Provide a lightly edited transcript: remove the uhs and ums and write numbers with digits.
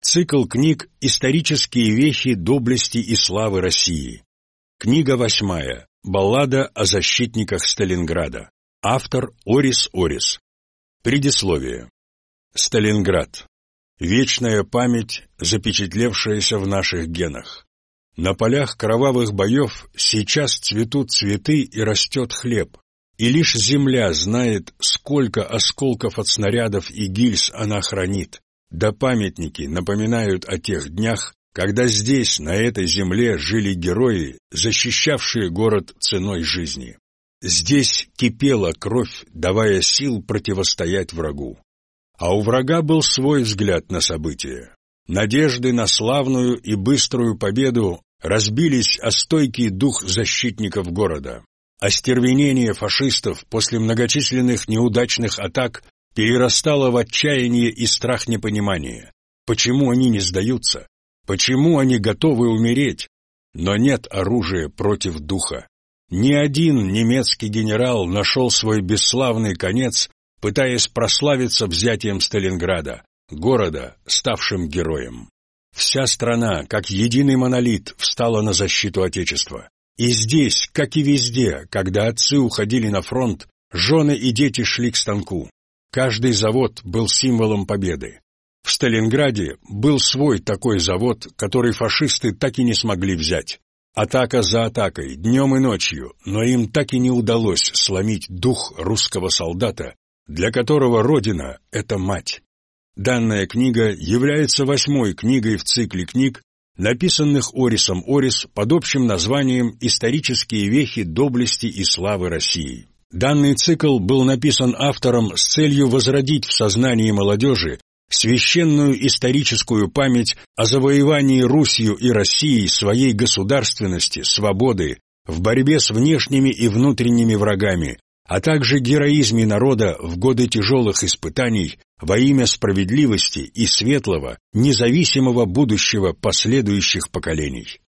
Цикл книг «Исторические вехи доблести и славы России». Книга 8. Баллада о защитниках Сталинграда. Автор Орис Орис. Предисловие. Сталинград. Вечная память, запечатлевшаяся в наших генах. На полях кровавых боев сейчас цветут цветы и растет хлеб, и лишь земля знает, сколько осколков от снарядов и гильз она хранит. Да памятники напоминают о тех днях, когда здесь, на этой земле, жили герои, защищавшие город ценой жизни. Здесь кипела кровь, давая сил противостоять врагу. А у врага был свой взгляд на события. Надежды на славную и быструю победу разбились о стойкий дух защитников города. Остервенение фашистов после многочисленных неудачных атак перерастало в отчаяние и страх непонимания. Почему они не сдаются? Почему они готовы умереть? Но нет оружия против духа. Ни один немецкий генерал нашел свой бесславный конец, пытаясь прославиться взятием Сталинграда, города, ставшим героем. Вся страна, как единый монолит, встала на защиту Отечества. И здесь, как и везде, когда отцы уходили на фронт, жены и дети шли к станку. Каждый завод был символом победы. В Сталинграде был свой такой завод, который фашисты так и не смогли взять. Атака за атакой, днем и ночью, но им так и не удалось сломить дух русского солдата, для которого Родина — это мать. Данная книга является 8-й книгой в цикле книг, написанных Орисом Орис под общим названием «Исторические вехи доблести и славы России». Данный цикл был написан автором с целью возродить в сознании молодежи священную историческую память о завоевании Русью и Россией своей государственности, свободы, в борьбе с внешними и внутренними врагами, а также героизме народа в годы тяжелых испытаний во имя справедливости и светлого, независимого будущего последующих поколений.